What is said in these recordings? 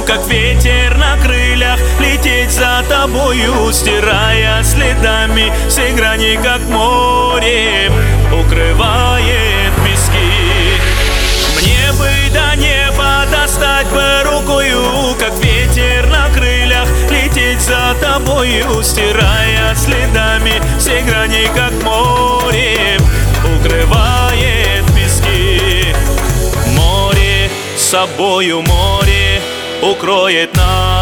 как ветер на крыльях, лететь за тобою, стирая следами все грани, как море укрывает пески. Мне бы до неба достать бы рукою, как ветер на крыльях, лететь за тобою, стирая следами все грани, как море укрывает пески. Море с собою, море укроет нас.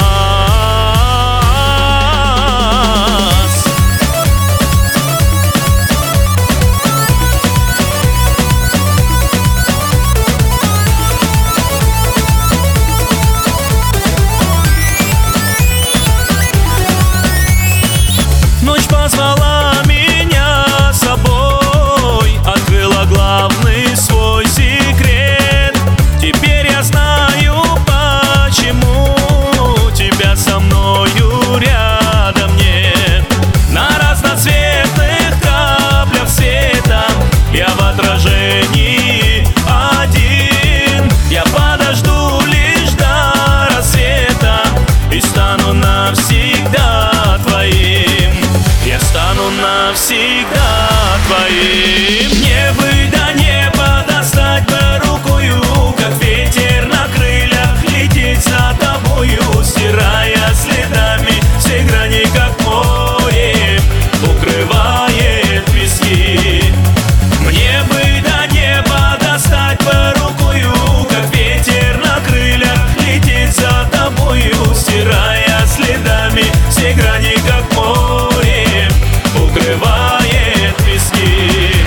Ночь позвала меня с собой, открыла главный свой секрет. Теперь я знаю, почему тебя со мною рядом нет. На разноцветных каплях света я в отражении один. Я подожду лишь до рассвета и стану навсегда твоим. Я стану навсегда твоим. Мне бы до неба достать бы рукою, как ветер на крыльях, лететь за тобою, стирая следами все грани, как море укрывает пески. Мне бы до неба достать бы рукою, как ветер на крыльях, лететь за тобою, стирая следами все грани, как море укрывает пески.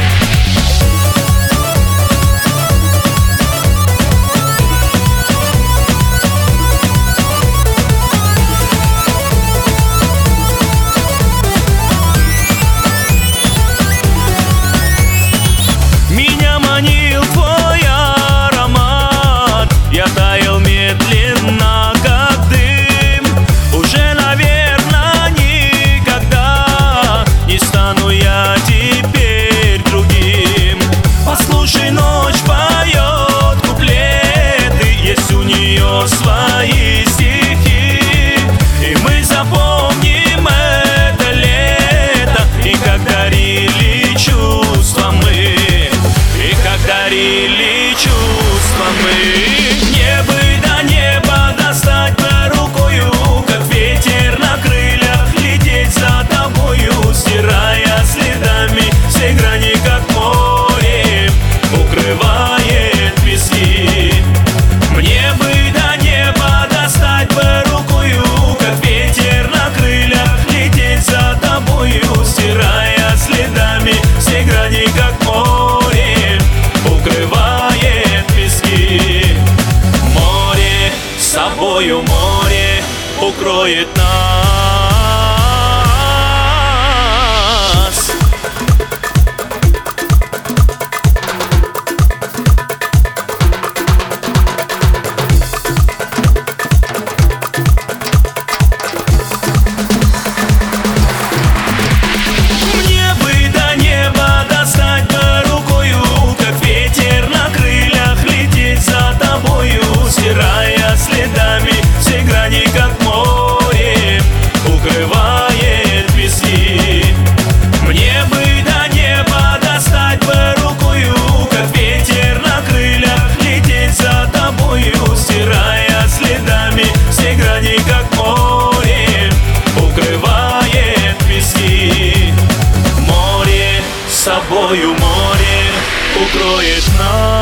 Меня манил твой аромат, я таял медленно, как дым. Уже, наверное, никогда не стану я теперь другим. Послушай, ночь поет куплеты, есть у нее свои стихи. И мы запомним это лето, и как дарили чувства мы, и как дарили чувства мы. Мне бы до неба достать бы рукою, как ветер на крыльях, лететь за тобою, стирая следами все грани, как море укрывает пески. Мне бы до неба достать бы рукою, как ветер на крыльях, лететь за тобою, стирая следами все грани, как море укрывает пески. Море с собою, море укроет нас. Мне бы до неба достать бы рукою, как ветер на крыльях, лететь за тобою, стирая следами все грани, как море укрывает пески. Мне бы до неба достать бы рукою, как ветер на крыльях, лететь за тобою, стирая следами все грани, как море укрывает пески. Море с собою, море укроет нас.